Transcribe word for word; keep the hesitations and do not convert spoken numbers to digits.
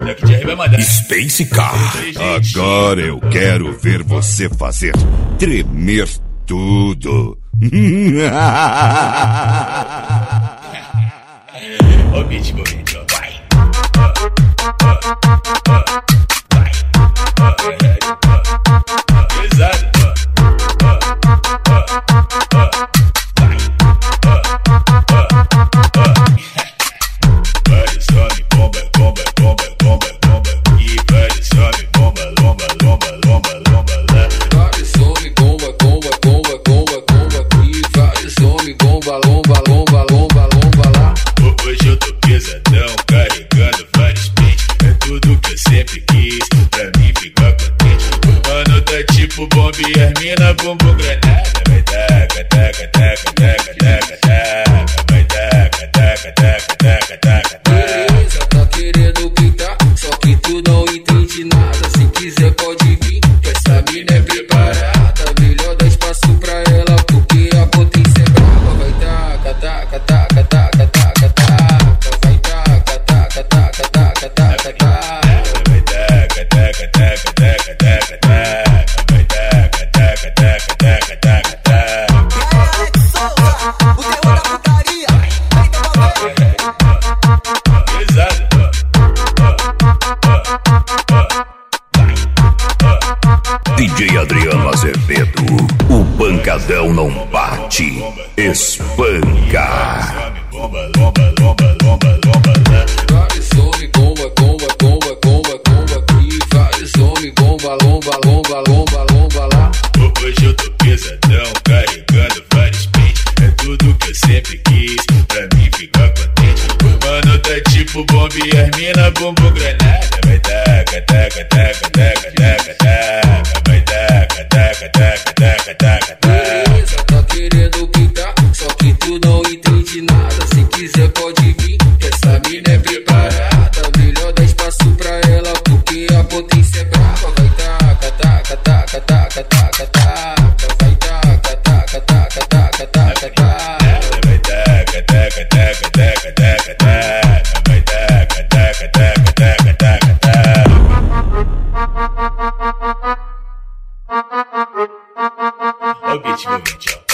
Black Jerry vai mandar. Space Car. Agora eu quero ver você fazer tremer tudo. Ó o beat, meu beat, ó. Vai. Pesado. Vai, some, bomba, bomba, bomba, bomba, bomba. E vai, some, bomba, lomba, lomba, lomba, lomba, lá. Vai, some, bomba, bomba, bomba, bomba, bomba. E vai, some, bomba, lomba, lomba, lomba, lomba, lá. Hoje eu tô pesadão, carregando vários pentes. É tudo que eu sempre quis, pra mim ficar contente. Mano, tá tipo bomba e as mina bumbum granada. Vai taca, taca, taca, taca, taca, taca. Vai taca, taca, taca, taca, taca, taca. Beleza, tá querendo pintar, só que tu não entende nada. Se quiser pode vir, que essa mina é preparada. Melhor dar espaço pra ela, porque a potência é brava. Vai taca, taca, taca, taca, taca, taca. Vai taca, taca, taca, taca, taca, taca. Vai taca, taca, taca, taca, taca, taca. Vai taca, taca, taca, taca, taca, taca. O terror da putaria. Pesado. D J Adriano Azevedo, o pancadão não bate, espanca. Bomba, lomba, lomba, lomba, lomba, lá. Vai, some, bomba, bomba, bomba, bomba, bomba. E vai, some, bomba, lomba, lomba, lomba, lomba, lá. Hoje eu tô pesadão, carregando vários pentes. É tudo que eu sempre quis, pra mim ficar contente. Mano, tá tipo bomba e as mina bumbum granada. Vai taca, taca, taca, taca, taca, taca. Vai taca, taca, taca, taca, taca, taca. Beleza, tá querendo pintar, só que tu não entende nada. Se quiser pode vir, que essa mina é preparada. Melhor dar espaço pra ela, porque a potência é brava. Vai taca, taca, taca, taca, taca, taca. Vai taca, taca, taca, taca, taca, taca. Vai taca, taca, taca, taca, taca, taca. Vai taca, taca, taca, taca, taca, taca. Ó o beat, meu beat, ó.